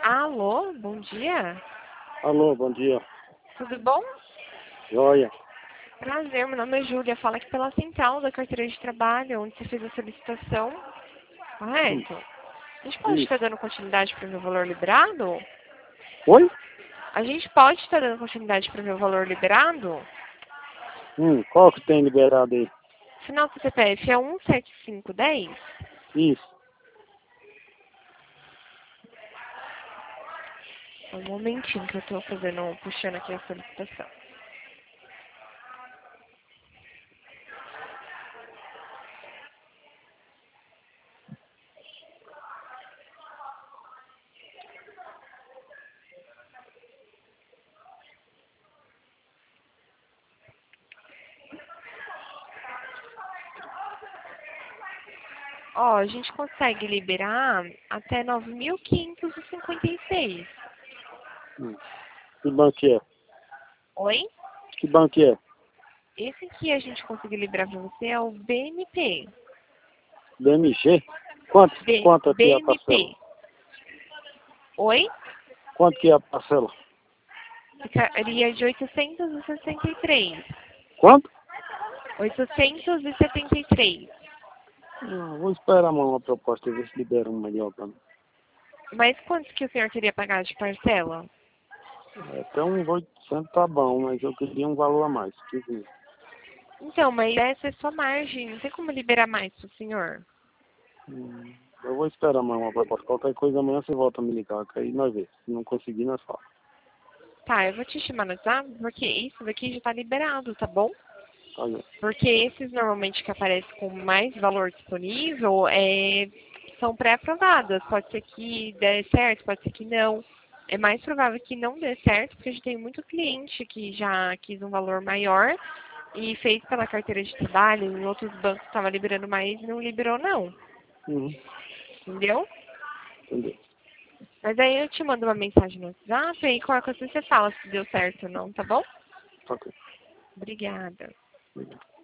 Alô, bom dia. Alô, bom dia. Tudo bom? Joia. Prazer, meu nome é Júlia. Fala aqui pela central da carteira de trabalho, onde você fez a solicitação. Correto? A gente pode Isso. estar dando continuidade para o meu valor liberado? Oi? A gente pode estar dando continuidade para o meu valor liberado? Qual que tem liberado aí? Final do CPF é 17510? Isso. Um momentinho que eu estou puxando aqui a solicitação. Ó, a gente consegue liberar até 9.556. Que banco que é? Oi? Que banco que é? Esse aqui a gente conseguiu liberar para você é o BNP. BMG? Quanto aqui é a parcela? BNP. Oi? Quanto que é a parcela? Ficaria de 863. Quanto? 873. Vou esperar uma proposta e ver se libera um melhor pra mim. Mas quanto que o senhor queria pagar de parcela? Até uns 800 tá bom, mas eu queria um valor a mais. Então, mas essa é sua margem. Não tem como liberar mais pro senhor. Eu vou esperar mais uma proposta. Qualquer coisa amanhã você volta a me ligar, que aí nós vemos. Se não conseguir, nós falamos. Tá, eu vou te chamar no WhatsApp, porque isso daqui já tá liberado, tá bom? Tá bom. Porque esses normalmente que aparecem com mais valor disponível são pré-aprovadas. Pode ser que dê certo, pode ser que não. É mais provável que não dê certo, porque a gente tem muito cliente que já quis um valor maior e fez pela carteira de trabalho, em outros bancos estava liberando mais e não liberou não. Uhum. Entendeu? Entendeu? Mas aí eu te mando uma mensagem no WhatsApp e qualquer coisa você fala se deu certo ou não, tá bom? Ok. Obrigada. Obrigado.